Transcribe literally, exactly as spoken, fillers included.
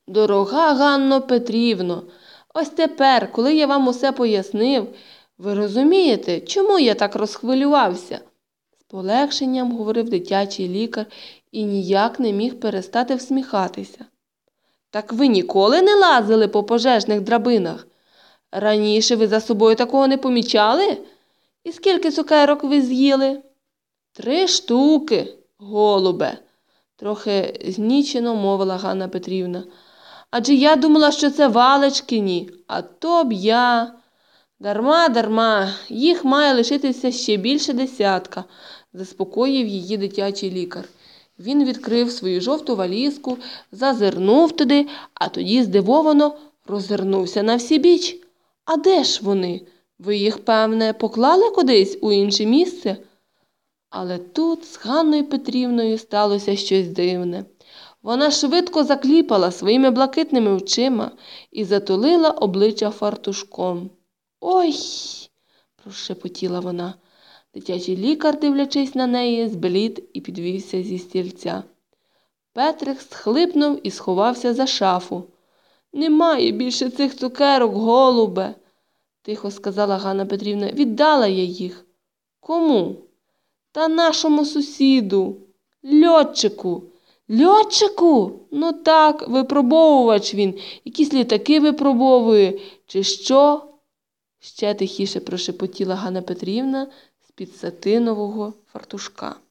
Дорога Ганно Петрівно, ось тепер, коли я вам усе пояснив, ви розумієте, чому я так розхвилювався? З полегшенням говорив дитячий лікар і ніяк не міг перестати всміхатися. Так ви ніколи не лазили по пожежних драбинах? Раніше ви за собою такого не помічали? І скільки цукерок ви з'їли? Три штуки, голубе, трохи знічено мовила Ганна Петрівна. Адже я думала, що це Валечкині, а то б я... Дарма, дарма, їх має лишитися ще більше десятка, заспокоїв її дитячий лікар. Він відкрив свою жовту валізку, зазирнув туди, а тоді здивовано роззирнувся на всібіч. А де ж вони? Ви їх, певне, поклали кудись у інше місце? Але тут з Ганною Петрівною сталося щось дивне. Вона швидко закліпала своїми блакитними очима і затулила обличчя фартушком. «Ой!» – прошепотіла вона. Дитячий лікар, дивлячись на неї, зблід і підвівся зі стільця. Петрик схлипнув і сховався за шафу. «Немає більше цих цукерок, голубе!» – тихо сказала Ганна Петрівна. «Віддала я їх». «Кому?» «Та нашому сусіду, льотчику». «Льотчику? Ну так, випробовувач він, якісь літаки випробовує, чи що?» Ще тихіше прошепотіла Ганна Петрівна з-під сатинового фартушка.